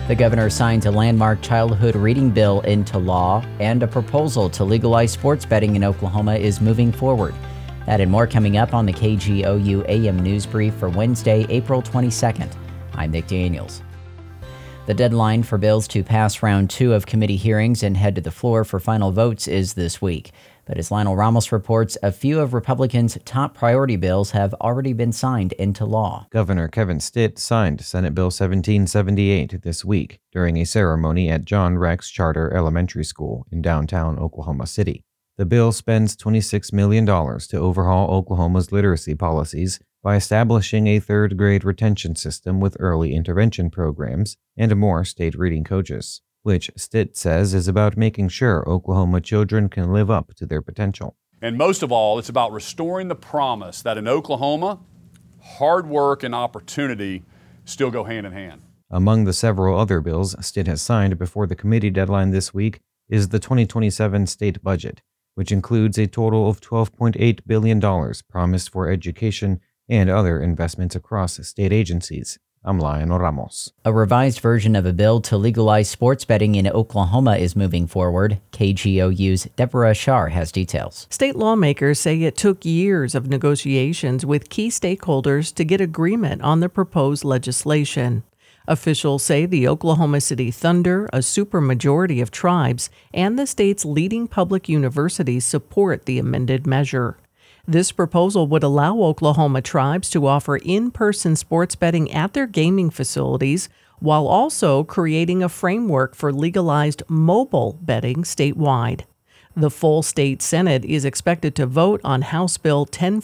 The governor signed a landmark childhood reading bill into law, and a proposal to legalize sports betting in Oklahoma is moving forward. That and more coming up on the KGOU AM News Brief for Wednesday, April 22nd. I'm Nick Daniels. The deadline for bills to pass round 2 of committee hearings and head to the floor for final votes is this week. But as Lionel Ramos reports, a few of Republicans' top priority bills have already been signed into law. Governor Kevin Stitt signed Senate Bill 1778 this week during a ceremony at John Rex Charter Elementary School in downtown Oklahoma City. The bill spends $26 million to overhaul Oklahoma's literacy policies by establishing a third-grade retention system with early intervention programs and more state reading coaches, which Stitt says is about making sure Oklahoma children can live up to their potential. And most of all, it's about restoring the promise that in Oklahoma, hard work and opportunity still go hand in hand. Among the several other bills Stitt has signed before the committee deadline this week is the 2027 state budget, which includes a total of $12.8 billion promised for education and other investments across state agencies. I'm Lionel Ramos. A revised version of a bill to legalize sports betting in Oklahoma is moving forward. KGOU's Deborah Shar has details. State lawmakers say it took years of negotiations with key stakeholders to get agreement on the proposed legislation. Officials say the Oklahoma City Thunder, a supermajority of tribes, and the state's leading public universities support the amended measure. This proposal would allow Oklahoma tribes to offer in-person sports betting at their gaming facilities while also creating a framework for legalized mobile betting statewide. The full state Senate is expected to vote on House Bill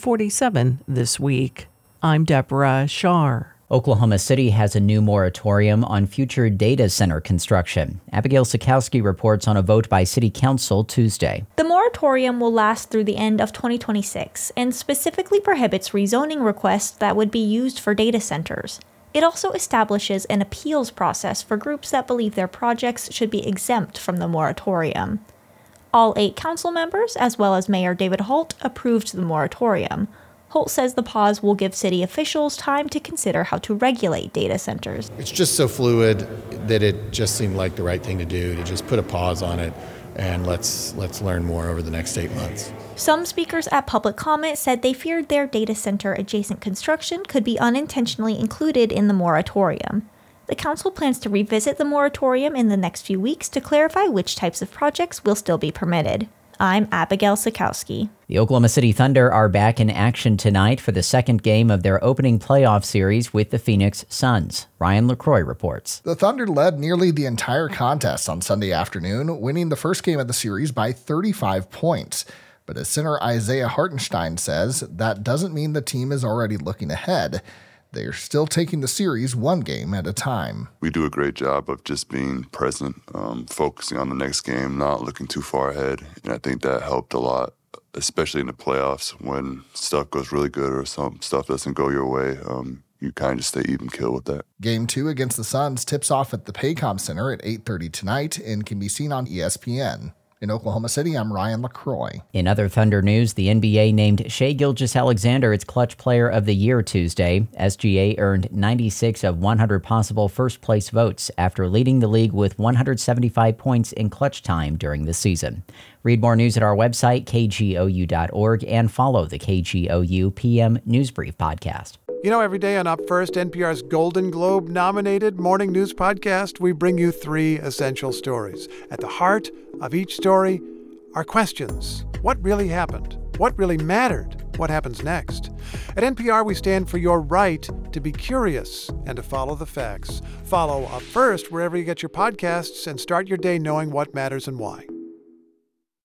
1047 this week. I'm Deborah Shar. Oklahoma City has a new moratorium on future data center construction. Abigail Sikowski reports on a vote by City Council Tuesday. The moratorium will last through the end of 2026 and specifically prohibits rezoning requests that would be used for data centers. It also establishes an appeals process for groups that believe their projects should be exempt from the moratorium. All 8 council members, as well as Mayor David Holt, approved the moratorium. Holt says the pause will give city officials time to consider how to regulate data centers. It's just so fluid that it just seemed like the right thing to do, to just put a pause on it and let's learn more over the next 8 months. Some speakers at public comment said they feared their data center adjacent construction could be unintentionally included in the moratorium. The council plans to revisit the moratorium in the next few weeks to clarify which types of projects will still be permitted. I'm Abigail Sikowski. The Oklahoma City Thunder are back in action tonight for the second game of their opening playoff series with the Phoenix Suns. Ryan LaCroix reports. The Thunder led nearly the entire contest on Sunday afternoon, winning the first game of the series by 35 points. But as center Isaiah Hartenstein says, that doesn't mean the team is already looking ahead. They're still taking the series one game at a time. We do a great job of just being present, focusing on the next game, not looking too far ahead. And I think that helped a lot, especially in the playoffs when stuff goes really good or some stuff doesn't go your way. You kind of just stay even keel with that. Game 2 against the Suns tips off at the Paycom Center at 8:30 tonight and can be seen on ESPN. In Oklahoma City, I'm Ryan LaCroix. In other Thunder news, the NBA named Shai Gilgeous-Alexander its Clutch Player of the Year Tuesday. SGA earned 96 of 100 possible first-place votes after leading the league with 175 points in clutch time during the season. Read more news at our website, kgou.org, and follow the KGOU PM News Brief podcast. You know, every day on Up First, NPR's Golden Globe-nominated morning news podcast, we bring you 3 essential stories. At the heart of each story are questions. What really happened? What really mattered? What happens next? At NPR, we stand for your right to be curious and to follow the facts. Follow Up First wherever you get your podcasts and start your day knowing what matters and why.